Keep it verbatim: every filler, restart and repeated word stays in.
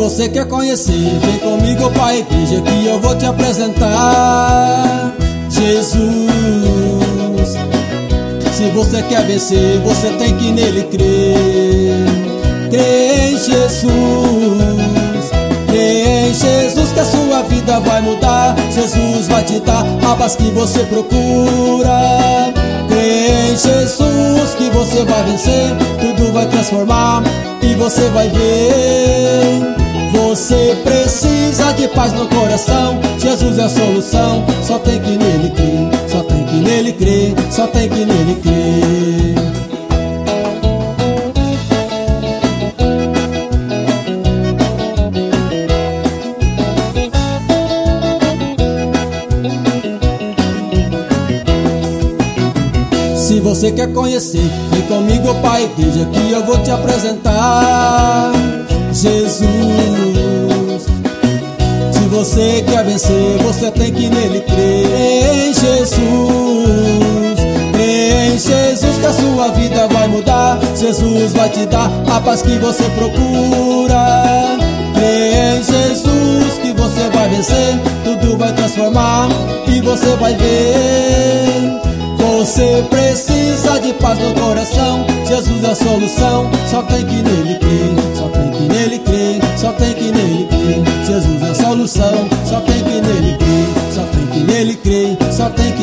você quer conhecer, vem comigo pra igreja que eu vou te apresentar Jesus. Se você quer vencer, você tem que nele crer. Crê em Jesus, crê em Jesus que a sua vida vai mudar. Jesus vai te dar a paz que você procura. Crê em Jesus que você vai vencer, tudo vai transformar e você vai ver. Você precisa de paz no coração, Jesus é a solução. Só tem que nele crer, só tem que nele crer, só tem que nele crer. Se você quer conhecer, vem comigo pra igreja que eu vou te apresentar Jesus. Se você quer vencer, você tem que nele crer em Jesus. Crê em Jesus que a sua vida vai mudar. Jesus vai te dar a paz que você procura. Crê em Jesus que você vai vencer, tudo vai transformar e você vai ver. Você precisa de paz no coração, Jesus é a solução. Só tem que nele crer, só tem que nele crer, só tem que nele crer. Jesus é a solução, só tem que nele crer, só tem que nele crer, só tem que